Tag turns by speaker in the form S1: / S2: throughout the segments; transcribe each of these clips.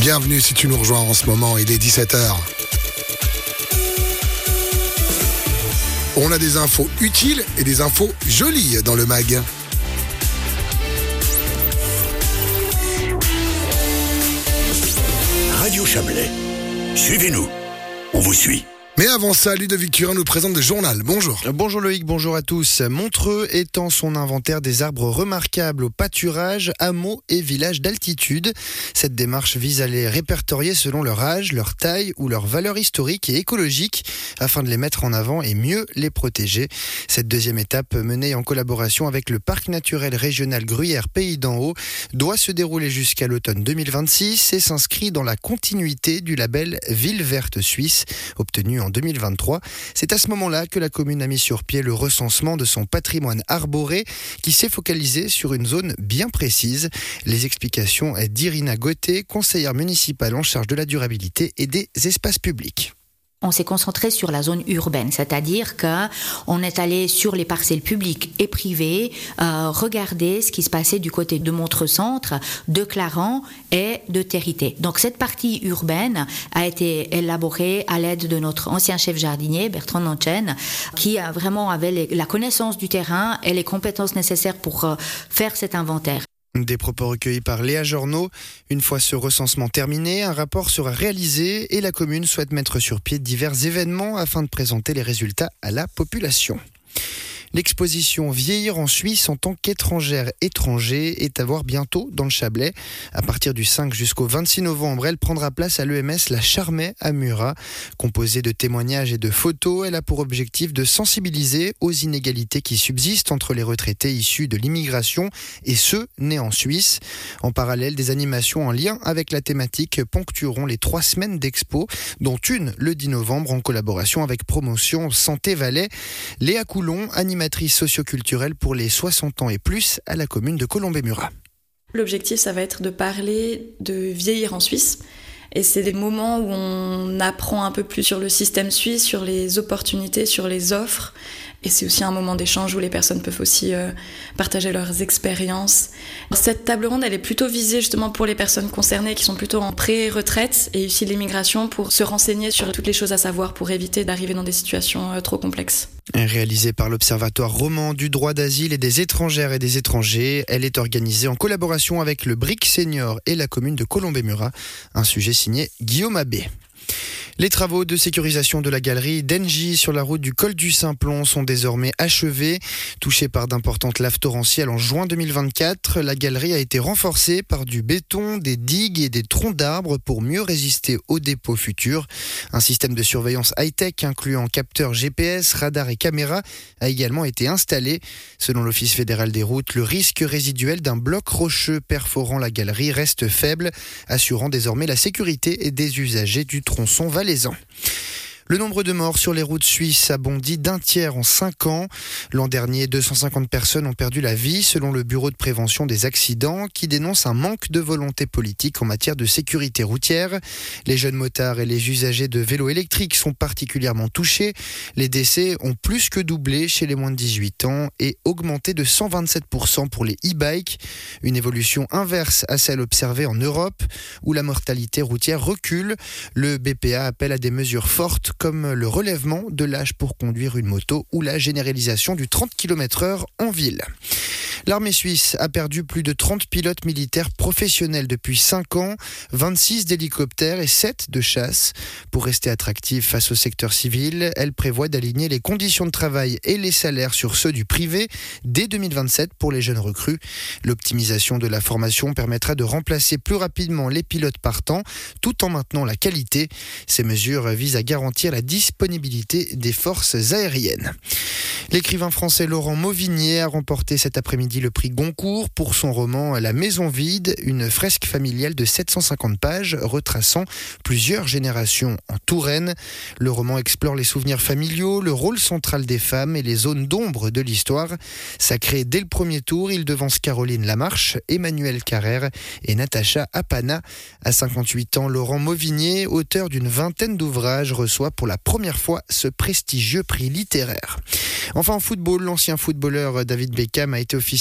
S1: Bienvenue si tu nous rejoins en ce moment, il est 17h. On a des infos utiles et des infos jolies dans le mag.
S2: Radio Chablais. Suivez-nous. On vous suit.
S1: Mais avant ça, Ludovic Turin nous présente le journal. Bonjour.
S3: Bonjour Loïc, bonjour à tous. Montreux étend son inventaire des arbres remarquables au pâturage, hameaux et villages d'altitude. Cette démarche vise à les répertorier selon leur âge, leur taille ou leur valeur historique et écologique afin de les mettre en avant et mieux les protéger. Cette deuxième étape, menée en collaboration avec le Parc naturel régional Gruyère Pays d'en Haut, doit se dérouler jusqu'à l'automne 2026 et s'inscrit dans la continuité du label Ville verte suisse, obtenu en 2023. C'est à ce moment-là que la commune a mis sur pied le recensement de son patrimoine arboré qui s'est focalisé sur une zone bien précise. Les explications d'Irina Gauthier, conseillère municipale en charge de la durabilité et des espaces publics.
S4: On s'est concentré sur la zone urbaine, c'est-à-dire qu'on est allé sur les parcelles publiques et privées, regarder ce qui se passait du côté de Montreux-Centre, de Clarens et de Territé. Donc cette partie urbaine a été élaborée à l'aide de notre ancien chef jardinier, Bertrand Nanchen, qui a vraiment avait la connaissance du terrain et les compétences nécessaires pour faire cet inventaire.
S3: Des propos recueillis par Léa Journeau. Une fois ce recensement terminé, un rapport sera réalisé et la commune souhaite mettre sur pied divers événements afin de présenter les résultats à la population. L'exposition Vieillir en Suisse en tant qu'étrangère étranger est à voir bientôt dans le Chablais. À partir du 5 jusqu'au 26 novembre, elle prendra place à l'EMS La Charmey à Murat. Composée de témoignages et de photos, elle a pour objectif de sensibiliser aux inégalités qui subsistent entre les retraités issus de l'immigration et ceux nés en Suisse. En parallèle, des animations en lien avec la thématique ponctueront les 3 semaines d'expo, dont une le 10 novembre en collaboration avec Promotion Santé Valais. Léa Coulon, animatrice socioculturelle pour les 60 ans et plus à la commune de Colombey-Murat.
S5: L'objectif, ça va être de parler de vieillir en Suisse. Et c'est des moments où on apprend un peu plus sur le système suisse, sur les opportunités, sur les offres. Et c'est aussi un moment d'échange où les personnes peuvent aussi partager leurs expériences. Cette table ronde, elle est plutôt visée justement pour les personnes concernées qui sont plutôt en pré-retraite et issues de l'immigration pour se renseigner sur toutes les choses à savoir pour éviter d'arriver dans des situations trop complexes.
S3: Réalisée par l'Observatoire roman du droit d'asile et des étrangères et des étrangers, elle est organisée en collaboration avec le BRIC Senior et la commune de Colombey-Murat. Un sujet signé Guillaume Abbé. Les travaux de sécurisation de la galerie d'Engie sur la route du col du Simplon sont désormais achevés. Touchée par d'importantes laves torrentielles en juin 2024, la galerie a été renforcée par du béton, des digues et des troncs d'arbres pour mieux résister aux dépôts futurs. Un système de surveillance high-tech incluant capteurs GPS, radars et caméras a également été installé. Selon l'Office fédéral des routes, le risque résiduel d'un bloc rocheux perforant la galerie reste faible, assurant désormais la sécurité des usagers du tronçon valaisan. Le nombre de morts sur les routes suisses a bondi d'un tiers en 5 ans. L'an dernier, 250 personnes ont perdu la vie selon le Bureau de prévention des accidents qui dénonce un manque de volonté politique en matière de sécurité routière. Les jeunes motards et les usagers de vélos électriques sont particulièrement touchés. Les décès ont plus que doublé chez les moins de 18 ans et augmenté de 127% pour les e-bikes. Une évolution inverse à celle observée en Europe où la mortalité routière recule. Le BPA appelle à des mesures fortes comme le relèvement de l'âge pour conduire une moto ou la généralisation du 30 km/h en ville. L'armée suisse a perdu plus de 30 pilotes militaires professionnels depuis 5 ans, 26 d'hélicoptères et 7 de chasse. Pour rester attractive face au secteur civil, elle prévoit d'aligner les conditions de travail et les salaires sur ceux du privé dès 2027 pour les jeunes recrues. L'optimisation de la formation permettra de remplacer plus rapidement les pilotes partants tout en maintenant la qualité. Ces mesures visent à garantir la disponibilité des forces aériennes. L'écrivain français Laurent Mauvigné a remporté cet après-midi le prix Goncourt pour son roman La Maison vide, une fresque familiale de 750 pages retraçant plusieurs générations en Touraine. Le roman explore les souvenirs familiaux, le rôle central des femmes et les zones d'ombre de l'histoire. Sacré dès le premier tour, il devance Caroline Lamarche, Emmanuel Carrère et Natacha Apana. À 58 ans, Laurent Mauvigné, auteur d'une vingtaine d'ouvrages, reçoit pour la première fois ce prestigieux prix littéraire. Enfin en football, l'ancien footballeur David Beckham a été officiellement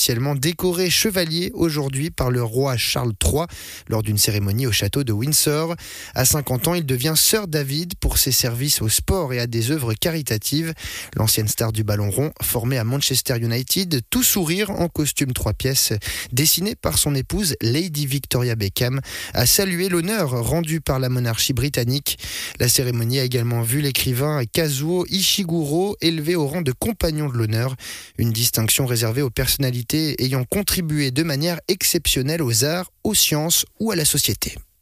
S3: officiellement décoré chevalier aujourd'hui par le roi Charles III lors d'une cérémonie au château de Windsor. À 50 ans, il devient Sir David pour ses services au sport et à des œuvres caritatives. L'ancienne star du ballon rond, formée à Manchester United, tout sourire en costume 3 pièces, dessiné par son épouse Lady Victoria Beckham, a salué l'honneur rendu par la monarchie britannique. La cérémonie a également vu l'écrivain Kazuo Ishiguro élevé au rang de compagnon de l'honneur, une distinction réservée aux personnalités ayant contribué de manière exceptionnelle aux arts, aux sciences ou à la société.